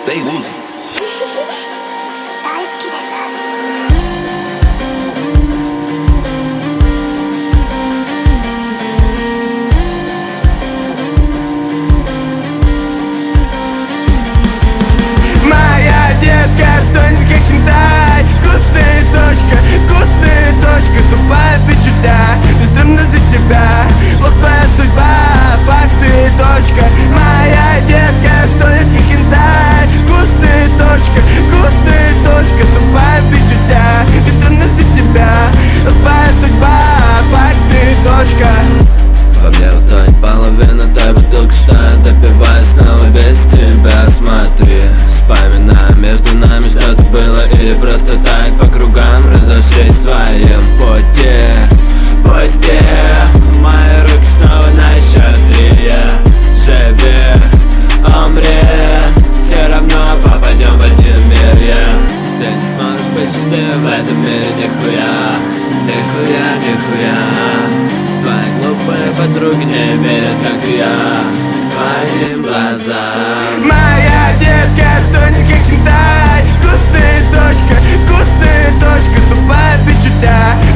stay losing. 大好きです。 Моя детка стонет как хентай. Вкусная точка, тупая бичутя. Бездумно за тебя, ложь твоя судьба, факты, точка. Моя детка стонет как хентай. Вкусная точка, тупая бичутя. Бездумно за тебя, ложь твоя судьба, факты, точка. Во мне утонет половина той бутылки, что я допиваю снова без тебя. Смотри, вспоминаю между нами что-то было, или просто так по кругам разошлись в своем пути. Пусти мои руки снова на счет 3. Живи, умри, все равно попадем в один мир, yeah. Ты не сможешь быть счастливым в этом мире, нихуя. Твои глупые подруги не верят, как и я, твоим глазам. Моя детка стонет как хентай. Вкусная точка, тупая бичутя.